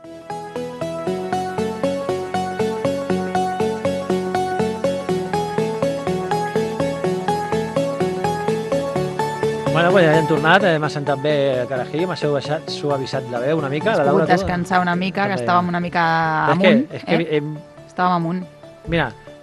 Bueno, pues ja hem tornat, m'ha sentat bé el Carajillo, m'ha suavitzat la veu una mica. Has pogut descansar una mica, que estàvem una mica amunt. Estàvem amunt. Mira,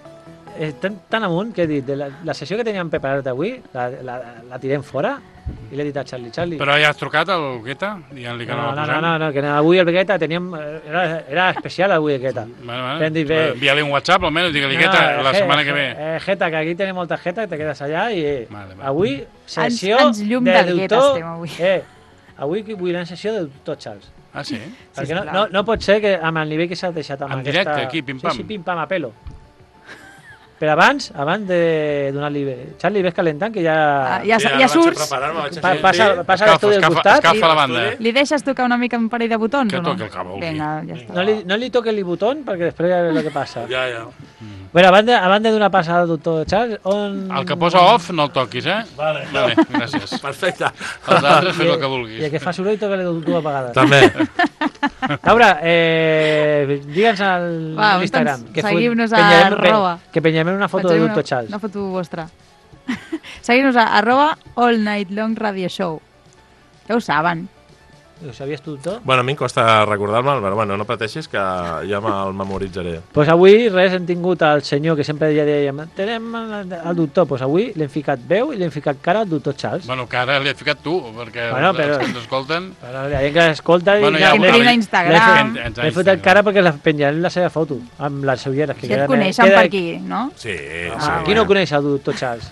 tan amunt que he dit, la sessió que teníem preparada avui, la tirem fora i l'he dit a Charlie. Però ja has trucat al Guetta? Dient-li que no la posem? No, que avui el Guetta teníem... Era especial avui el Guetta. Envia-li un WhatsApp, almenys, digue-li Guetta la setmana que ve. Geta, que aquí tenim molta Geta, te quedes allà i... Avui, sessió Ens llum del Guetta estem avui. Avui vull una sessió de doctor Charles. Ah, sí? Perquè no pot ser que amb el nivell que s'ha deixat amb aquesta... En directe, aquí, pim-pam. Sí, pim-pam, a pelo. Però abans de donar-li... Charlie, ves calentant, que ja surts. Passa l'estudi al costat. Escalfa la banda. Li deixes tocar una mica un parell de botons que o no? toqui el cabó. Vinga, ja està. No li toqui el botó, perquè després ja veus el que passa. Ja. Bueno, a banda d'una passada al doctor Charles, on... El que posa off no el toquis, Vale, gràcies. Perfecte. Els altres fes el que vulguis. I el que fa soroll toca-li dues vegades. També. Laura, digue'ns a l'Instagram. Seguim-nos a Que penyem una foto del doctor Charles. Una foto vostra. Seguim-nos a @allnightlongradioshow. Ja ho saben. Ho sabies tu tot? Bueno, a mi em costa recordar-me'l, però bueno, no pateixis que ja me'l memoritzaré. Pues avui hem tingut el senyor que sempre ja dèiem tenem el doctor, pues avui l'hem ficat veu i l'hem ficat cara al doctor Charles. Bueno, cara li has ficat tu, perquè els que ens escolten... Però la gent que escolta... Bueno, ja a Instagram. L'he fet cara perquè penjarem la seva foto amb les ulleres. Si et coneixen per aquí, no? Sí. Qui no coneix el doctor Charles?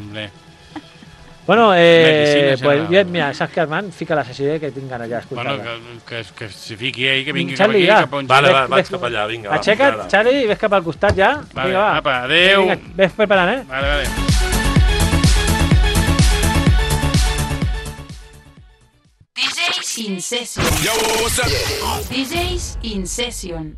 Bueno, pues mira, saps que Armand fica la sessió que tinc ganes ja d'escoltar-la. Bueno, que s'hi fiqui ell, que vingui Charlie, cap aquí. Vale, vaig cap allà, vinga. Aixeca't, Charlie, i ves cap al costat ja. Vale, apa, adéu. Ves preparant, Vale. DJs in session. Yo, what's up? DJs in session.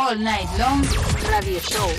All Night Long Radio Show.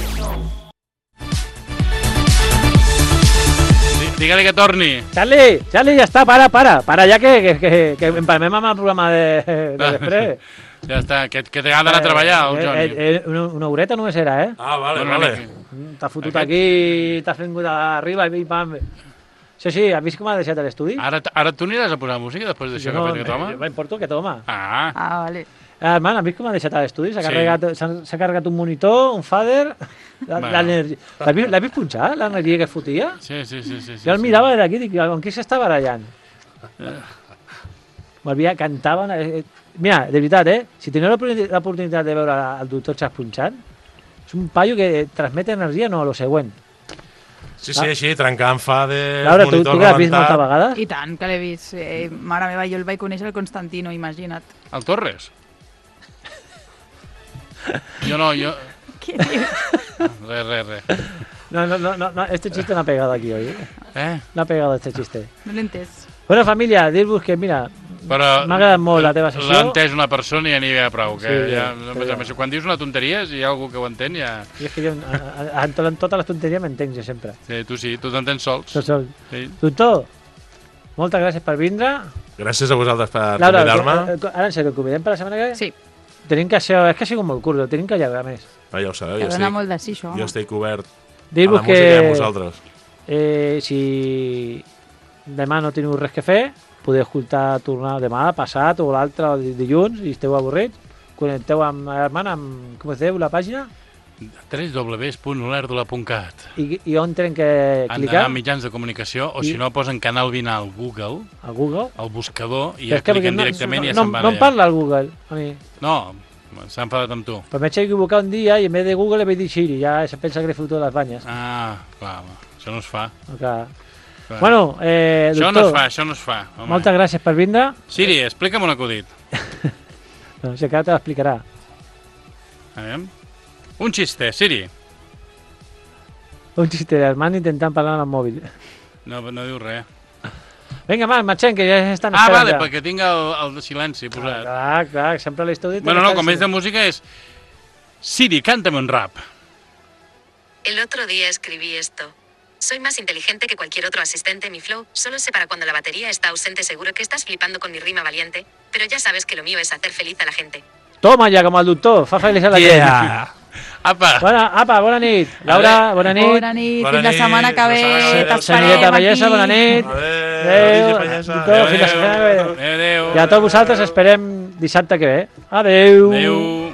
Digue-li que torni. Charlie, ja està, para ja que empalmem amb el programa de després. Ja està, que t'ha d'anar a treballar, el Johnny. Una horeta només era, eh? Ah, vale, Bueno, vale. T'ha fotut aquí, t'ha vingut arriba i pam. Sí, has vist com ha deixat l'estudi? Ara tu aniràs a posar música després d'això que ha fet aquest home? M'importa que toma. Ah, Ah, vale. Hermano, has vist com ha deixat l'estudi? Sí. S'ha carregat un monitor, un fader... L'has vist punxar, l'energia que fotia? sí. Jo el mirava des d'aquí, dic, amb qui s'està barallant? Cantava... Mira, de veritat, si teniu l'oportunitat de veure el doctor Chas punxant, és un paio que transmet energia, no, lo següent. Sí, així, trencant fades, Laura, tu monitor que l'has vist moltes rebentat. vegades? I tant, que l'he vist. Mare meva, jo el vaig conèixer el Constantino, imagina't. el Torres. Jo no, jo... Què dius? Res. No, este chiste no ha pegado aquí hoy. No ha pegado este chiste. No l'he entès. Bueno, família, dir-vos que, mira, Però m'ha agradat molt la teva sessió. l'ha entès una persona i ja n'hi ve prou. Que Sí, ja, sí. quan dius una tonteria, si hi ha algú que ho entén, ja... I és que jo, en totes les tonteries m'entenc jo sempre. Sí, tu t'entens sols. Tot sol. Sí. Doctor, moltes gràcies per vindre. Gràcies a vosaltres per Laura, convidar-me. ara en sèrio, el convidem per la setmana que ve? Sí, Tenim que això, és que ha sigut molt curt, tenim que allargar més. Ah, ja ho sabeu, que jo dona molt de sí, això. jo estic obert a la Dir-vos música i amb que vosaltres. si demà no teniu res que fer, podeu escoltar tornar demà, passat o l'altre, o dilluns, i esteu avorrits. Connecteu amb la hermana, amb, com es diu, la pàgina, www.olerdola.cat. i on tenen que Han d'anar clicar a mitjans de comunicació o I- si no posen Canal Vina al Google, a Google. al buscador, i Però ja és que cliquen no, directament i ja no, se'n van no em allà. parla el Google, a mi. No, s'ha enfadat amb tu. Però m'he equivocat un dia i en vez de Google he dit Siri, ja se pensa que li foto les banyes. Ah, clar, això no es fa. Clar. Clar. Bueno, això no doctor, es fa, això no es fa. Home. moltes gràcies per vindre. Siri, explica'm un acudit. No sé, que ara te l'explicarà. A veure. Un xiste, Siri. Un xiste d'Armand intentant parlar amb el mòbil. No diu res. Vinga, Marc, marxem, que ja estan Ah, esperant. vale, ja. perquè tinc el de silenci posat. Clar, sempre l'estudi... Bueno, no, com és de música és... Siri, cántame un rap. El otro día escribí esto. Soy más inteligente que cualquier otro asistente. Mi flow solo sé para cuando la batería está ausente. Seguro que estás flipando con mi rima valiente, pero ya sabes que lo mío es hacer feliz a la gente. Toma ja, com el doctor, fa feliç a la gent. Apa! Bona nit. Laura, bona nit. Bona nit, Bona fins la nit, setmana que ve. fins la setmana. Senyoreta Bellesa, bona nit. Adéu, Pallesa. Doctor, fins la setmana que ve. Adéu. I a tots vosaltres esperem dissabte que ve. Adéu. Adéu.